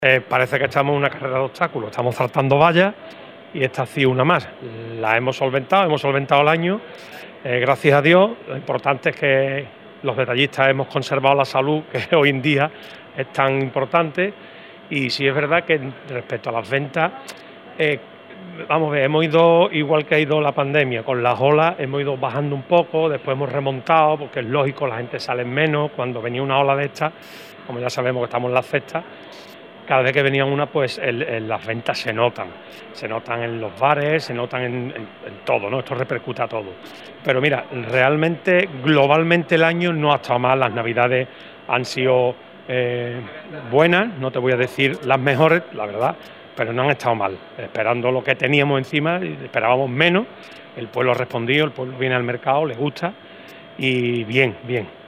Parece que estamos en una carrera de obstáculos, estamos saltando vallas y esta ha sido una más. La hemos solventado el año, gracias a Dios. Lo importante es que los detallistas hemos conservado la salud, que hoy en día es tan importante, y sí es verdad que respecto a las ventas, vamos a ver, hemos ido, igual que ha ido la pandemia, con las olas hemos ido bajando un poco, después hemos remontado, porque es lógico, la gente sale menos, cuando venía una ola de estas, como ya sabemos que estamos en las cestas, cada vez que venía una, pues las ventas se notan en los bares, se notan en todo, ¿no? Esto repercute a todo. Pero mira, realmente, globalmente el año no ha estado mal, las navidades han sido buenas, no te voy a decir las mejores, la verdad, pero no han estado mal. Esperando lo que teníamos encima, esperábamos menos, el pueblo ha respondido, el pueblo viene al mercado, le gusta y bien, bien.